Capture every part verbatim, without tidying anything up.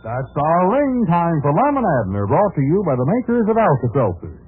That's our ring time for Lemon Abner, brought to you by the makers of Alka-Seltzer.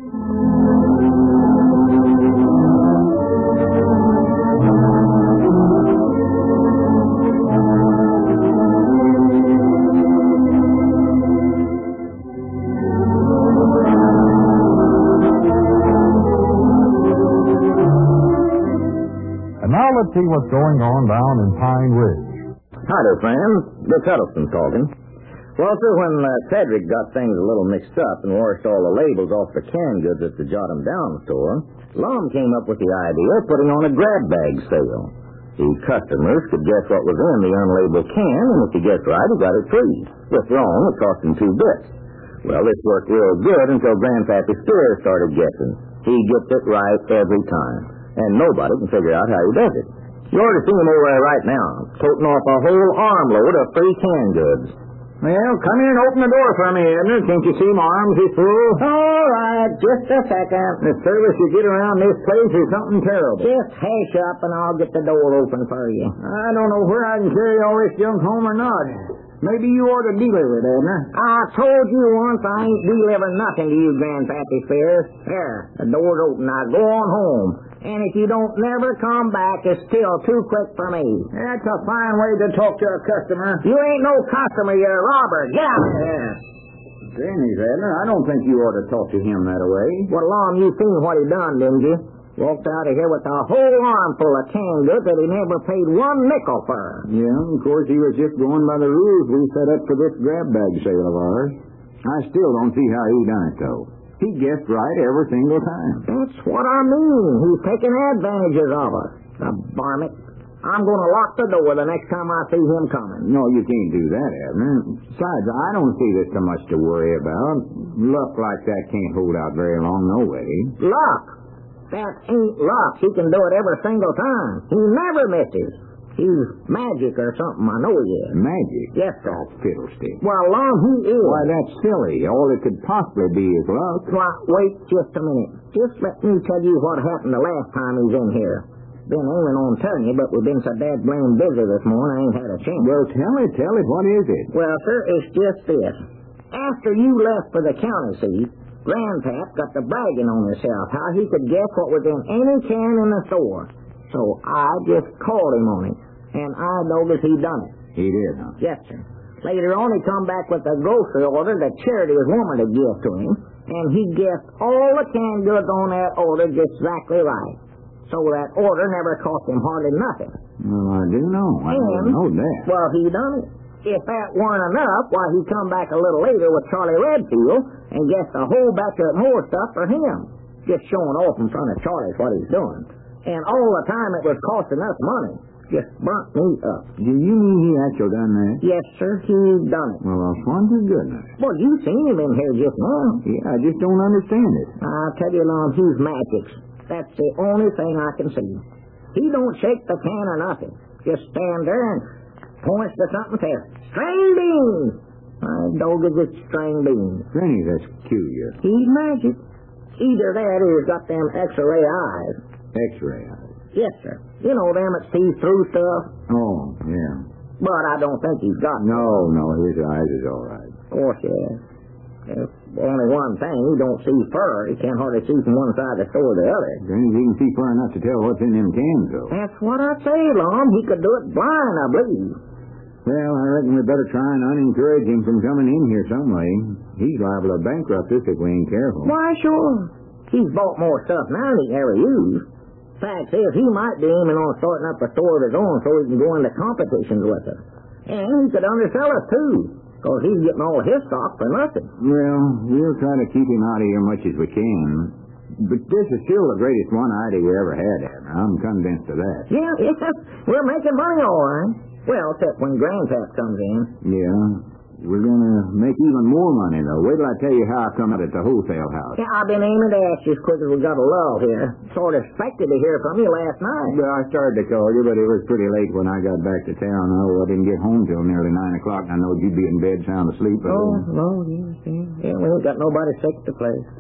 And now let's see what's going on down in Pine Ridge. Hi there, friends. Dick Huddleston talking. Well, sir, when uh, Cedric got things a little mixed up and washed all the labels off the canned goods at the Jot 'em Down store, Lum came up with the idea of putting on a grab bag sale. The customers could guess what was in the unlabeled can, and if he guessed right, he got it free. If wrong, it cost him two bits. Well, this worked real good until Grandpappy Spears started guessing. He gets it right every time, and nobody can figure out how he does it. You ought to see him over there right now, toting off a whole armload of free canned goods. Well, come here and open the door for me, Abner. Can't you see my arms is full? All right, just a second. The service you get around this place is something terrible. Just hash up and I'll get the door open for you. I don't know where I can carry all this junk home or not. Maybe you ought to deliver it, Abner. I told you once I ain't delivering nothing to you, Grandpappy Spears. There, the door's open. Now go on home. And if you don't never come back, it's still too quick for me. That's a fine way to talk to a customer. You ain't no customer, you're a robber. Get out of here. Denny's, Abner, I don't think you ought to talk to him that way. Well, Lom, you seen what he done, didn't you? Walked out of here with a whole armful of canned goods that he never paid one nickel for. Yeah, of course, he was just going by the rules we set up for this grab bag sale of ours. I still don't see how he done it, though. He guessed right every single time. That's what I mean. He's taking advantages of us. The varmint. I'm going to lock the door the next time I see him coming. No, you can't do that, Abner. Besides, I don't see there's so much to worry about. Luck like that can't hold out very long, no way. Luck? That ain't luck. He can do it every single time. He never misses. He's magic or something, I know he is. Magic? Yes, sir. Oh, fiddlestick. Well, Lon, he is. Why, that's silly. All it could possibly be is luck. Why, wait just a minute. Just let me tell you what happened the last time he was in here. Been aiming on telling you, but we've been so dad blame busy this morning, I ain't had a chance. Well, tell it, tell it. What is it? Well, sir, it's just this. After you left for the county seat, Grandpap got to bragging on himself how he could guess what was in any can in the store. So I just called him on it, and I noticed he done it. He did, huh? Yes, sir. Later on, he come back with a grocery order that Charity was wanting to give to him, and he guessed all the canned goods on that order just exactly right. So that order never cost him hardly nothing. Well, I do know. I and, know that. Well, he done it. If that weren't enough, why, he come back a little later with Charlie Redfield and guessed a whole batch of more stuff for him. Just showing off in front of Charlie's what he's doing. And all the time it was costing us money. Just burnt me up. Do you mean he actually done that? Yes, sir, he done it. Well, I wonder goodness. Well, you seen him in here just now. Yeah, I just don't understand it. I'll tell you, Lon, he's magic. That's the only thing I can see. He don't shake the can or nothing. Just stand there and points to something and says, "String beans!" My dog is just string beans. Granny, that's peculiar. He's magic. Either that or he's got them X-ray eyes. X-ray eyes? Yes, sir. You know them that see through stuff? Oh, yeah. But I don't think he's got them. No, no, his eyes is all right. Of course, yes. There's only one thing. He don't see fur. He can't hardly see from one side of the store to the other. Granny, he can see far enough to tell what's in them cans, though. That's what I say, Lom. He could do it blind, I believe. Well, I reckon we better try and unencourage him from coming in here some way. He's liable to bankrupt us if we ain't careful. Why, sure. He's bought more stuff now than he ever used. Fact is, he might be aiming on starting up a store of his own so he can go into competitions with us. And he could undersell us, too, because he's getting all his stock for nothing. Well, we'll try to keep him out of here much as we can. But this is still the greatest one idea we ever had, Abner. I'm convinced of that. Yeah, yeah. We're making money all right. Well, except when Grandpap comes in. Yeah. We're going to make even more money, though. Wait till I tell you how I come out at the wholesale house. Yeah, I've been aiming to ask you as quick as we got a lull here. Sort of expected to hear from you last night. Well, I started to call you, but it was pretty late when I got back to town. Oh, I didn't get home till nearly nine o'clock. I know you'd be in bed sound asleep. Oh, no, yes, yes. Yeah, we ain't got nobody sick at the place.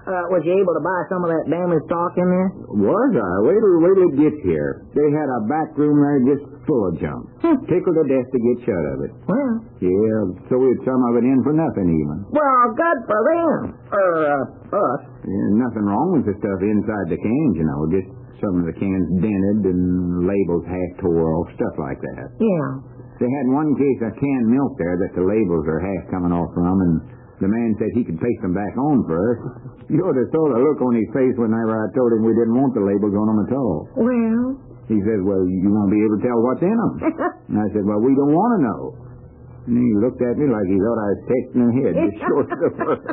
Uh, was you able to buy some of that damaged stock in there? Was I? Wait till, wait till it gets here. They had a back room there just full of junk. Tickled to death to get shut of it. Well. Yeah, so we had some of it in for nothing even. Well, good for them. Or, uh, us. Yeah, nothing wrong with the stuff inside the cans, you know. Just some of the cans dented and labels half tore off, stuff like that. Yeah. They had one case of canned milk there that the labels are half coming off from, and the man said he could paste them back on for us. You ought to saw the look on his face whenever I told him we didn't want the labels on them at all. Well? He says, well, you won't be able to tell what's in them. And I said, well, we don't want to know. And he looked at me like he thought I was texting his head. Just short of the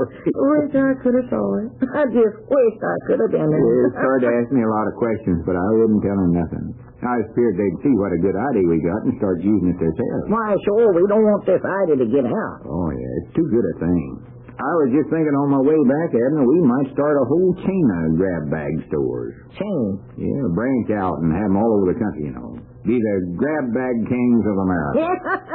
Wish I could have saw it. I just wish I could have done it. He started to ask me a lot of questions, but I wouldn't tell him nothing. I was feared they'd see what a good idea we got and start using it themselves. Why, sure, we don't want this idea to get out. Oh, yeah, it's too good a thing. I was just thinking on my way back, Abner, we might start a whole chain of grab bag stores. Chain? Yeah, branch out and have them all over the country, you know. Be the grab bag kings of America.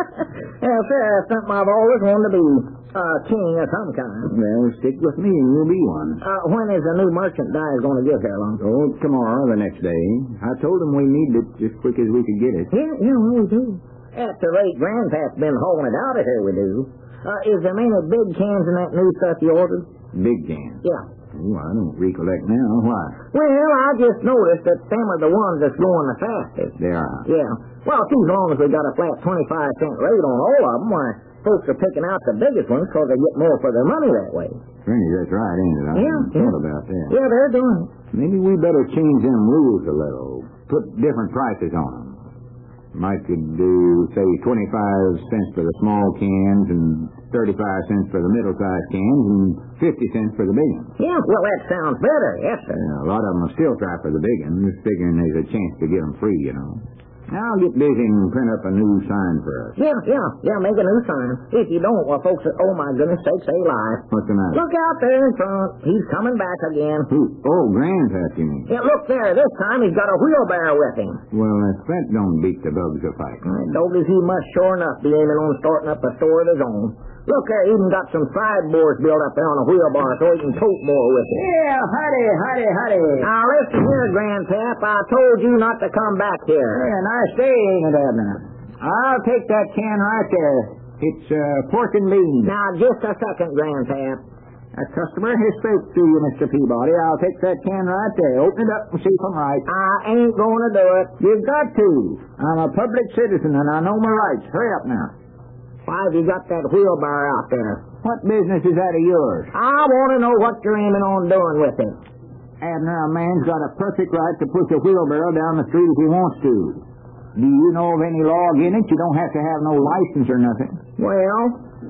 Well, sir, that's something I've always wanted to be. A uh, king of some kind. Well, stick with me and you'll be one. Uh, when is the new merchandise going to get here, Lum? Oh, tomorrow, the next day. I told them we needed it just quick as we could get it. Yeah, yeah, we do. At the rate Grandpap's been hauling it out of here, we do. Uh, is there many big cans in that new stuff you ordered? Big cans? Yeah. Oh, I don't recollect now. Why? Well, I just noticed that them are the ones that's going the fastest. They are? Yeah. Well, too long as we got a flat twenty-five cent rate on all of them, why, folks are picking out the biggest ones because they get more for their money that way. Randy, that's right, ain't it? I yeah, hadn't yeah. thought about that. Yeah, they're doing it. Maybe we better change them rules a little. Put different prices on them. Might could do, say, twenty-five cents for the small cans and thirty-five cents for the middle-sized cans and fifty cents for the big ones. Yeah, well, that sounds better, yes, sir. Yeah, a lot of them will still try for the big ones, figuring there's a chance to get them free, you know. Now I'll get busy and print up a new sign for us. Yeah, yeah, yeah, make a new sign. If you don't, well, folks, oh, my goodness sakes, they lie. What's the matter? Look out there in front. He's coming back again. Who? Oh, Grandpap, you mean? Yeah, look there. This time he's got a wheelbarrow with him. Well, if that don't beat the bugs a fight. Uh, Douglas, he must sure enough be aiming on starting up a store of his own. Look there, even got some sideboards built up there on a wheelbarrow so he can tote more with it. Yeah, howdy, howdy, howdy. Now, listen here, Grandpap. I told you not to come back here. Yeah, nice day, ain't it, Abner? I'll take that can right there. It's uh, pork and beans. Now, just a second, Grandpap. A customer has spoke to you, Mister Peabody. I'll take that can right there. Open it up and see if I'm right. I ain't going to do it. You've got to. I'm a public citizen and I know my rights. Hurry up now. Why have you got that wheelbarrow out there? What business is that of yours? I want to know what you're aiming on doing with it. Abner, a man's got a perfect right to push a wheelbarrow down the street if he wants to. Do you know of any law against it? You don't have to have no license or nothing. Well,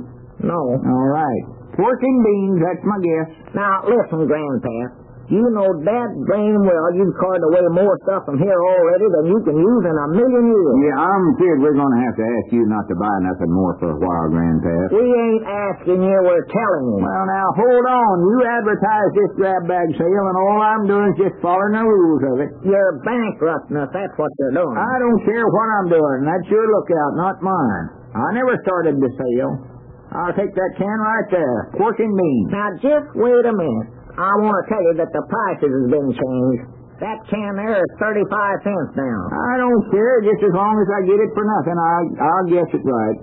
no. All right. Pork and beans, that's my guess. Now, listen, Grandpap. You know that blame well you've carted away more stuff from here already than you can use in a million years. Yeah, I'm afraid we're going to have to ask you not to buy nothing more for a while, Grandpap. We ain't asking you, we're telling you. Well, now, hold on. You advertise this grab bag sale, and all I'm doing is just following the rules of it. You're bankrupting us, that's what you're doing. I don't care what I'm doing. That's your lookout, not mine. I never started the sale. I'll take that can right there, pork and beans. Now, just wait a minute. I want to tell you that the prices has been changed. That can there is thirty-five cents now. I don't care, just as long as I get it for nothing. I'll, I'll guess it right.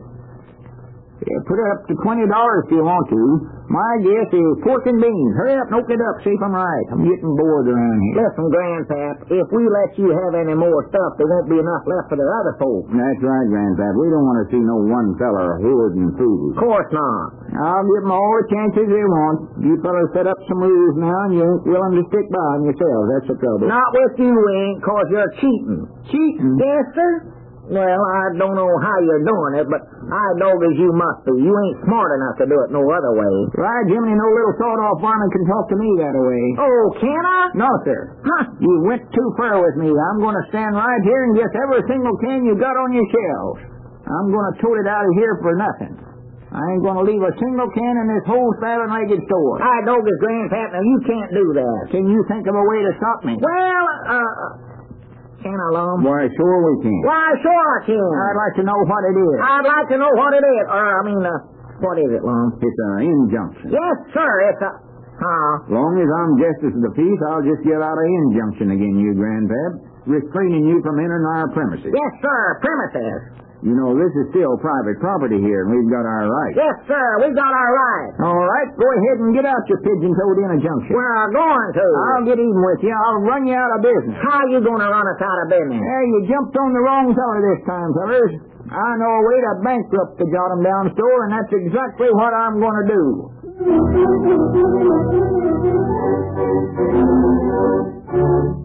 Yeah, put it up to twenty dollars if you want to. My guess is pork and beans. Hurry up and open it up, see if I'm right. I'm getting bored around here. Listen, Grandpap, if we let you have any more stuff, there won't be enough left for the other folks. That's right, Grandpap. We don't want to see no one fella hoarding food. Of course not. I'll give them all the chances they want. You fellas set up some rules now, and you ain't willing to stick by them yourselves. That's the trouble. Not with you, ain't, because you're cheating. Cheating? Yes, sir. Well, I don't know how you're doing it, but I know as you must be. You ain't smart enough to do it no other way. Right, Jimmy, no little sawed-off varmint can talk to me that way. Oh, can I? No, sir. Huh? You went too far with me. I'm going to stand right here and guess every single can you got on your shelves. I'm going to tote it out of here for nothing. I ain't going to leave a single can in this whole seven-legged store. I know this, Grandpap. Now, you can't do that. Can you think of a way to stop me? Well, uh... Can I, Lum? Why, sure we can. Why, sure I can. I'd like to know what it is. I'd like to know what it is. Or, I mean, uh, what is it, Lum? It's an injunction. Yes, sir. It's a... Huh? Long as I'm justice of the peace, I'll just get out an injunction again you, Grandpap, restraining you from entering our premises. Yes, sir. Premises. You know, this is still private property here, and we've got our rights. Yes, sir. We got our rights. All right, go ahead and get out your pigeon-toed injunction. We're going to. I'll get even with you. I'll run you out of business. How you going to run us out of business? Hey, you jumped on the wrong feller this time, fellers. I know a way to bankrupt the Jot 'em Down store, and that's exactly what I'm going to do.